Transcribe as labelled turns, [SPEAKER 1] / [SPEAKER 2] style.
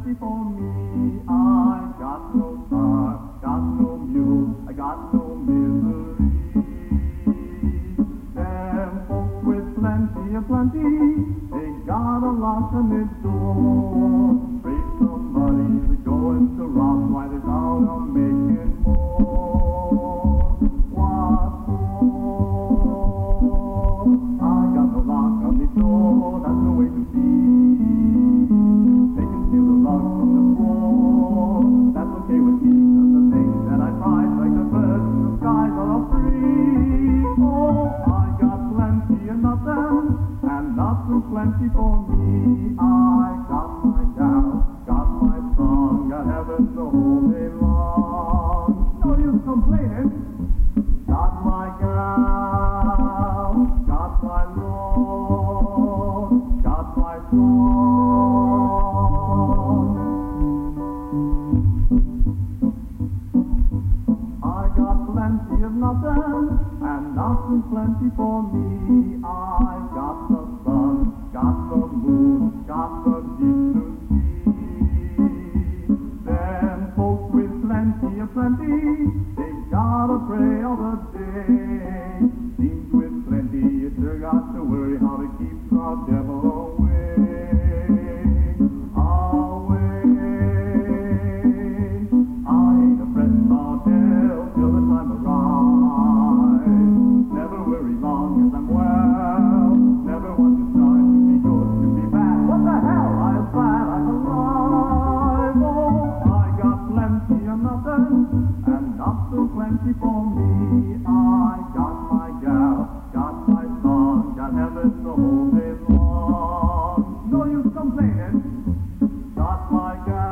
[SPEAKER 1] plenty for me. I got no car, got no mule, I got no misery. Them folks with plenty of plenty, they got a lock on their door. Afraid somebody's going to rob while they're out of making more. What for? I got no lock on the door, that's the way to be. They can steal the rug from the floor, that's okay with me, 'cause the things that I prize, like the birds in the skies, are all free. Oh, I got plenty of nothing, and nothing's plenty for me. I got my gal, got my song, got heaven the whole day long. No use complaining. Got my gal, got my Lord, got my song. I got plenty of nothing, and nothing's plenty for me. I got the sun, got the moon, got the deep blue sea. Them folks with plenty of plenty, they gotta pray all the day. Seems with plenty, you sure got to worry how to keep the devil away. Away. I ain't afraid about hell till the time arrives. Never worry long as I'm well. Never want to start to be good, to be bad. What the hell? I'm glad I'm alive. Oh, I got plenty of nothing, and nothing plenty for me. I got my gal, got my song, got heaven the whole day long. No use complaining. Got my gal.